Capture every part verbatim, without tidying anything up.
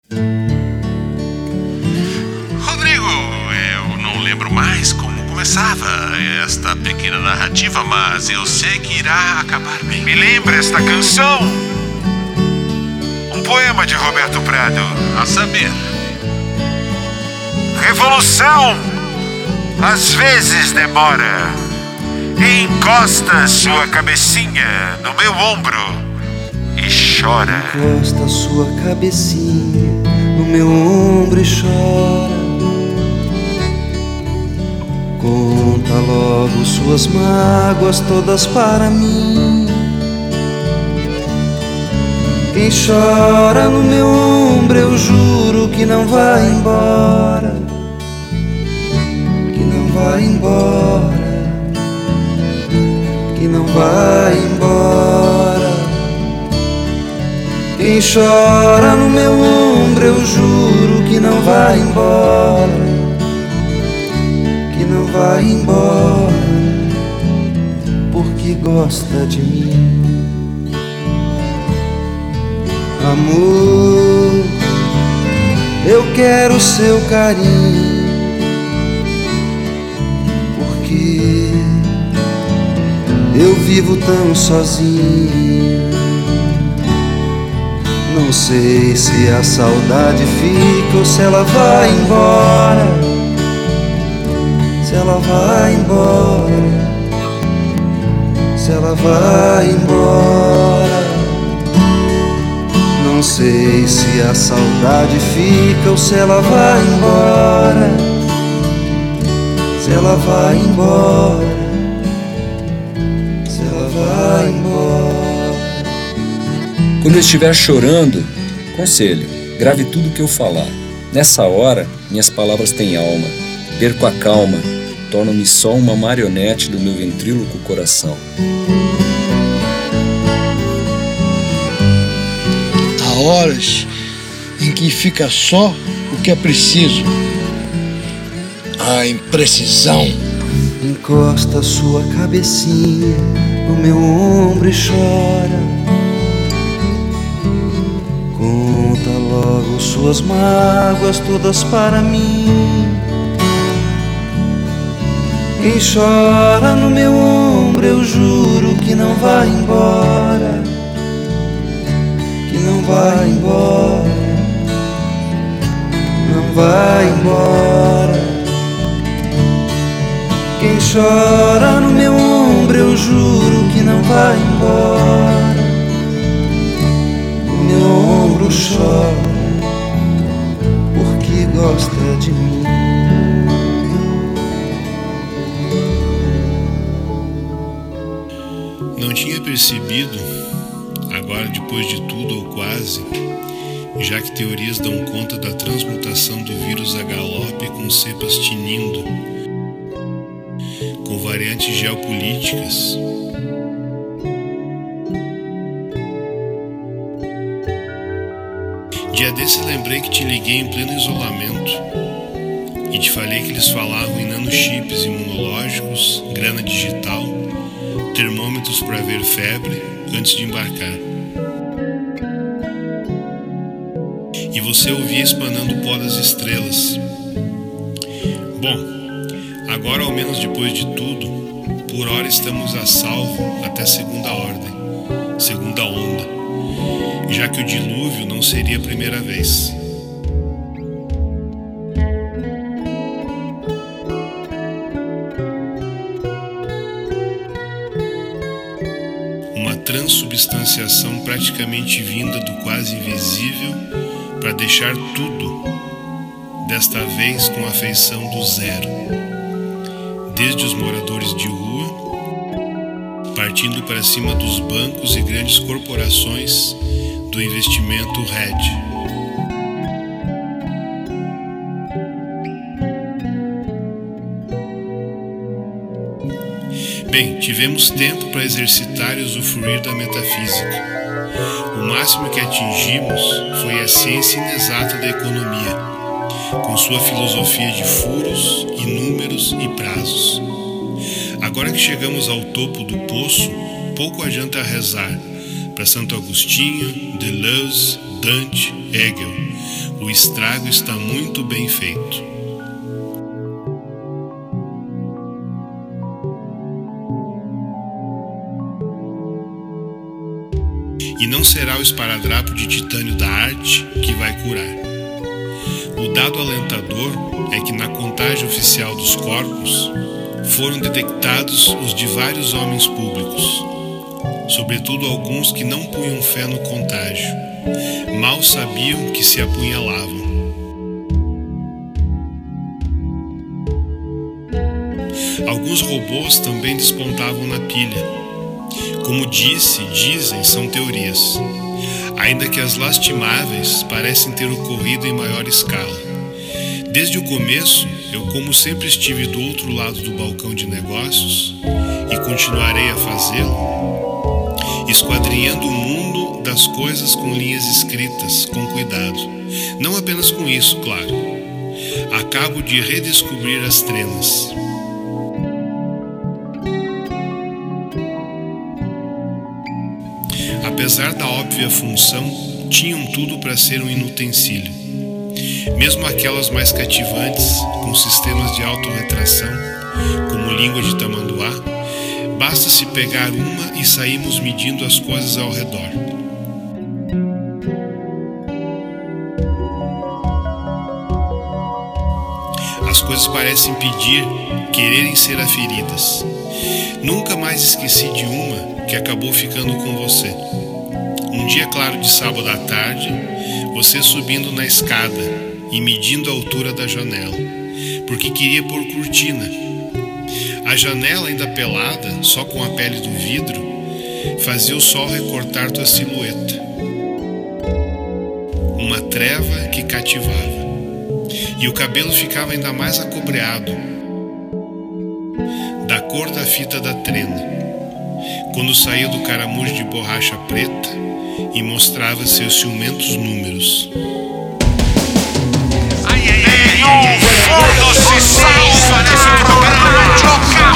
Rodrigo, eu não lembro mais como começava esta pequena narrativa, mas eu sei que irá acabar bem. Me lembra esta canção? Um poema de Roberto Prado. A saber, revolução às vezes demora e encosta sua cabecinha no meu ombro e chora. Encosta sua cabecinha no meu ombro e chora. Conta logo suas mágoas todas para mim. Quem chora no meu ombro, eu juro que não vai embora, que não vai embora, que não vai embora. Quem chora no meu ombro, eu juro que não vai embora, que não vai embora, porque gosta de mim. Amor, eu quero seu carinho, porque eu vivo tão sozinho. Não sei se a saudade fica ou se ela vai embora, se ela vai embora, se ela vai embora. Não sei se a saudade fica ou se ela vai embora, se ela vai embora, se ela vai embora. Quando eu estiver chorando, conselho, grave tudo que eu falar. Nessa hora, minhas palavras têm alma. Perco a calma, torno-me só uma marionete do meu ventríloco coração. Há horas em que fica só o que é preciso. A imprecisão. Encosta sua cabecinha no meu ombro e chora. Conta logo suas mágoas todas para mim. Quem chora no meu ombro, eu juro que não vai embora, que não vai embora, não vai embora. Quem chora no meu ombro, eu juro que não vai embora. O meu ombro chora porque gosta de mim. Não tinha percebido, agora depois de tudo ou quase, já que teorias dão conta da transmutação do vírus a galope com cepas tinindo, com variantes geopolíticas. Dia desse lembrei que te liguei em pleno isolamento e te falei que eles falavam em nanochips imunológicos, grana digital, termômetros para ver febre antes de embarcar. E você ouvia espanando o pó das estrelas. Bom, agora ao menos depois de tudo, por hora estamos a salvo até segunda ordem, segunda onda, já que o dilúvio não seria a primeira vez. Uma transubstanciação praticamente vinda do quase invisível para deixar tudo, desta vez com a feição do zero, desde os moradores de rua, partindo para cima dos bancos e grandes corporações do investimento hedge. Bem, tivemos tempo para exercitar e usufruir da metafísica. O máximo que atingimos foi a ciência inexata da economia, com sua filosofia de furos e números e prazos. Agora que chegamos ao topo do poço, pouco adianta rezar para Santo Agostinho, Deleuze, Dante, Hegel, o estrago está muito bem feito. E não será o esparadrapo de titânio da arte que vai curar. O dado alentador é que na contagem oficial dos corpos foram detectados os de vários homens públicos, sobretudo alguns que não punham fé no contágio, mal sabiam que se apunhalavam. Alguns robôs também despontavam na pilha. Como disse, dizem, são teorias, ainda que as lastimáveis parecem ter ocorrido em maior escala. Desde o começo, eu como sempre estive do outro lado do balcão de negócios e continuarei a fazê-lo, esquadrinhando o mundo das coisas com linhas escritas, com cuidado. Não apenas com isso, claro. Acabo de redescobrir as trenas. Apesar da óbvia função, tinham tudo para ser um inutensílio. Mesmo aquelas mais cativantes, com sistemas de autorretração, como língua de tamanduá, basta-se pegar uma e saímos medindo as coisas ao redor. As coisas parecem pedir, quererem ser aferidas. Nunca mais esqueci de uma que acabou ficando com você. Um dia claro de sábado à tarde, você subindo na escada e medindo a altura da janela, porque queria pôr cortina. A janela, ainda pelada, só com a pele do vidro, fazia o sol recortar tua silhueta. Uma treva que cativava. E o cabelo ficava ainda mais acobreado, da cor da fita da trena, quando saía do caramujo de borracha preta e mostrava seus ciumentos números. Nenhum fundo se salva nesse programa de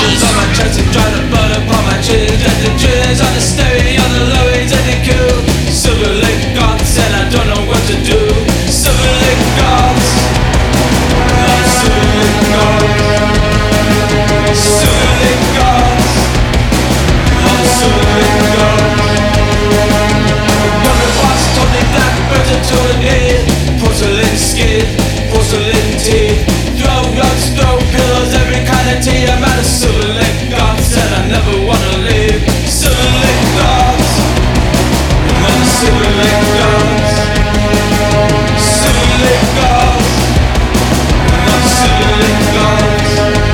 porcelain skin, porcelain teeth, throw rugs, throw pillows, every kind of tea. I'm out of silver lake gods and I never wanna leave. Silver lake gods, I'm out of silver lake gods. Silver lake gods, I'm out of silver lake gods.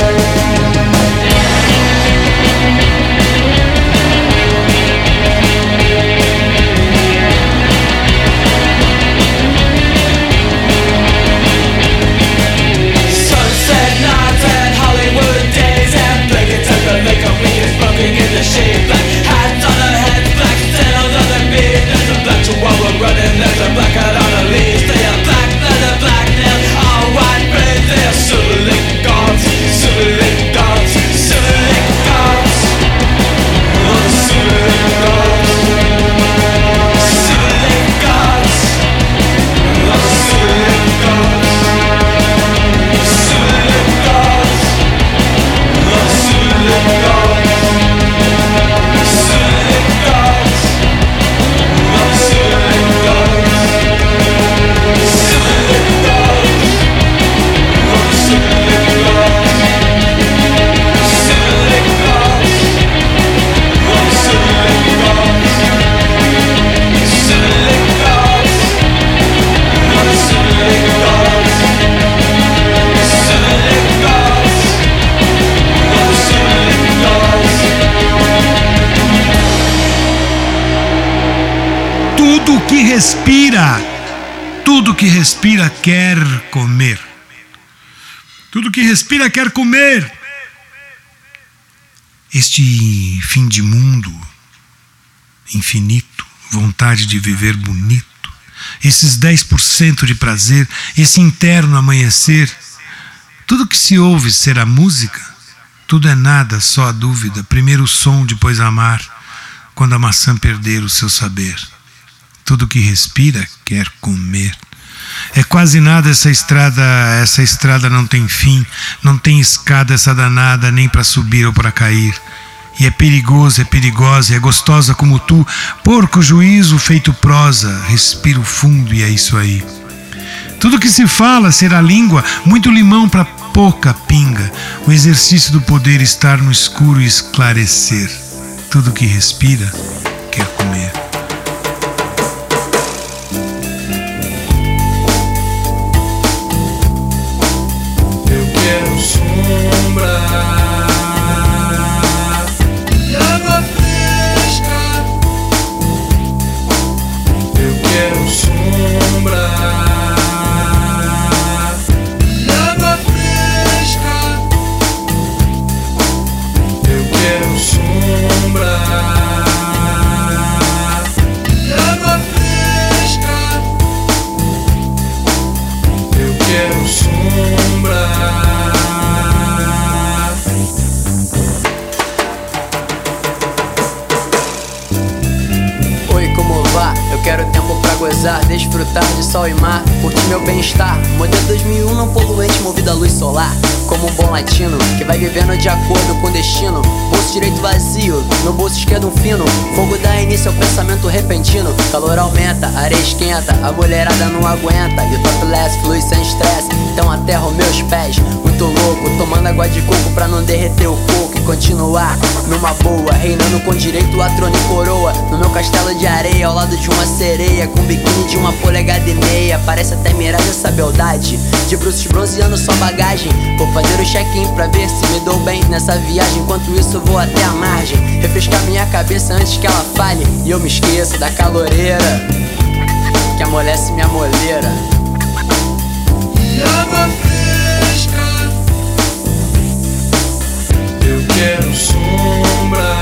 Shade black hats on their heads, black sails on their feet. There's a black chihuahua running, there's a black cat on a leash. They are black leather, black nails, all white braids. They are silver lake gods, silver lake gods, silver lake gods. Oh, silver lake gods, silver lake gods. Oh, silver lake gods, silver lake gods. Oh, silver lake gods. Tudo que respira, tudo que respira quer comer. Tudo que respira quer comer. Este fim de mundo infinito, vontade de viver bonito, esses dez por cento de prazer, esse interno amanhecer, tudo que se ouve será música, tudo é nada, só a dúvida, primeiro o som, depois amar, quando a maçã perder o seu saber. Tudo que respira quer comer. É quase nada essa estrada, essa estrada não tem fim, não tem escada essa danada, nem para subir ou para cair. E é perigoso, é perigosa, é gostosa como tu, porco juízo feito prosa, respiro fundo e é isso aí. Tudo que se fala ser a língua, muito limão para pouca pinga, o exercício do poder estar no escuro e esclarecer. Tudo que respira quer comer. Eu quero sombra e água fresca. Eu quero sombra e água fresca. Eu quero sombra e água fresca. Eu quero sombra. Oi, como vá? Eu quero tempo pra gozar, desfrutar de sol e mar, curtir meu bem-estar. Modelo dois mil e um não poluente, movido à luz solar. Como um bom latino, que vai vivendo de acordo com o destino. Bolso direito vazio, no bolso esquerdo um fino. Fogo dá início ao pensamento repentino. Calor aumenta, areia esquenta, a mulherada não aguenta. E o topless flui sem estresse, então aterro meus pés. Muito louco, tomando água de coco pra não derreter o coco e continuar numa boa, reinando com direito a trono e coroa. No meu castelo de areia, ao lado de uma sereia, com biquíni de uma polegada e meia. Parece até miragem essa beldade, de bruços bronzeando sua bagagem. Vou fazer o check-in pra ver se me dou bem nessa viagem. Enquanto isso vou até a margem, refrescar minha cabeça antes que ela fale e eu me esqueça da caloreira que amolece minha moleira. E água fresca. Eu quero sombra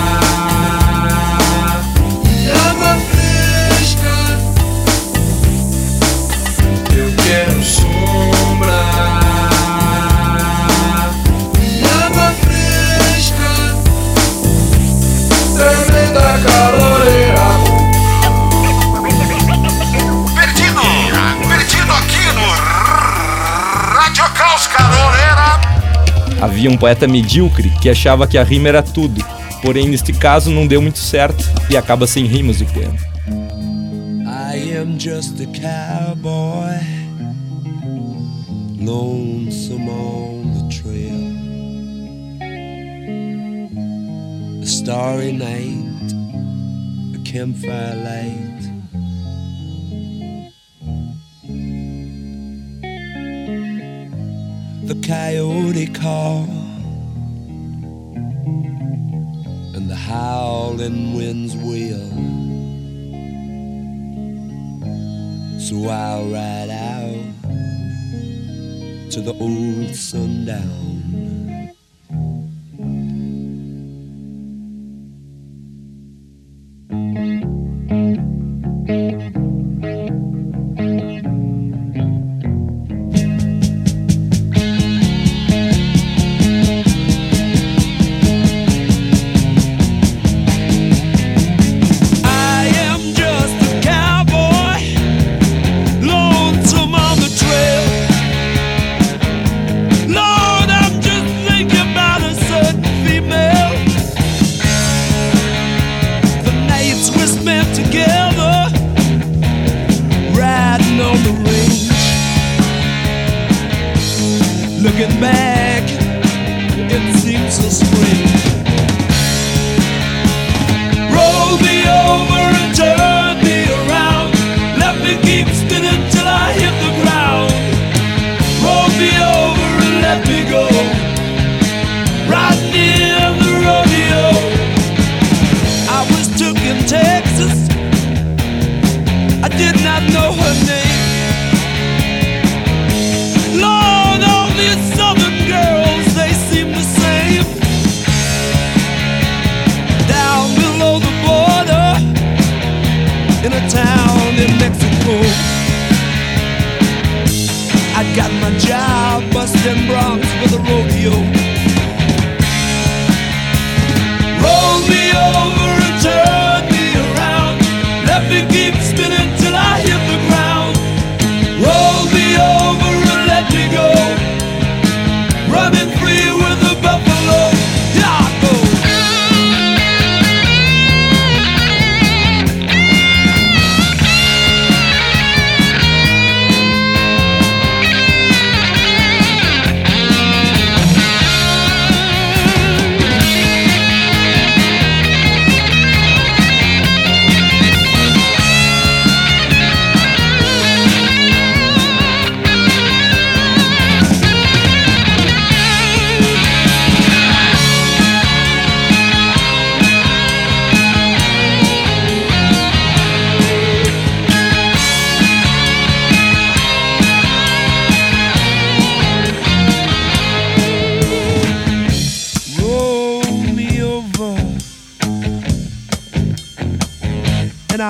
e água fresca. Eu quero sombra e água fresca. Tremenda caloreira. Perdido! Perdido aqui no Rádio Caos Caloreira! Havia um poeta medíocre que achava que a rima era tudo, porém neste caso não deu muito certo e acaba sem rimas o poema. I am just a cowboy, lonesome on the trail. A starry night, a campfire light. The coyote call and the howling winds wail. So I'll ride out to the old sundown. Looking back, it seems so strange. Roll me over and turn me around. Let me keep spinning till I hit the ground. Roll me over and let me go. Riding in the rodeo. I was took in Texas. I did not know her name. Lord, all these southern girls, they seem the same. Down below the border, in a town in Mexico, I got my job busting broncs with a rodeo. Roll me over and turn me around. Let me keep spinning till I hit the ground. Roll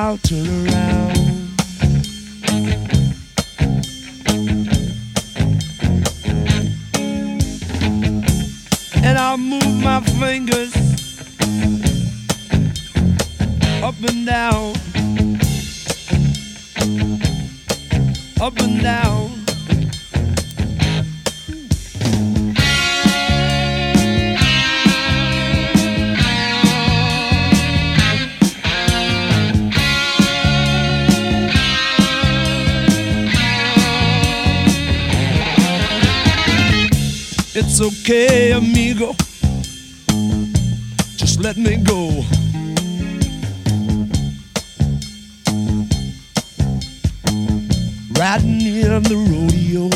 I'll turn around. And I'll move my fingers up and down, up and down. It's okay, amigo, just let me go. Riding in the rodeo.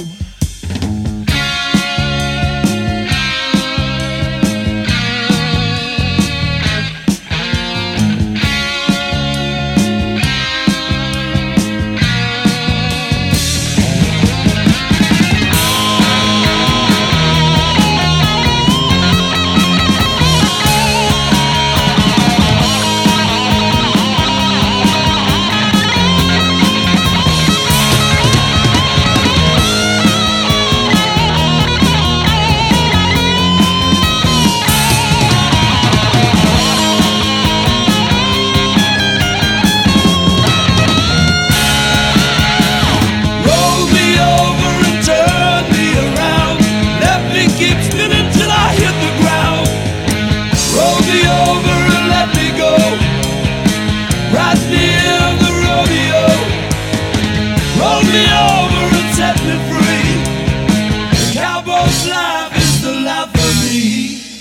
Life is the life of me.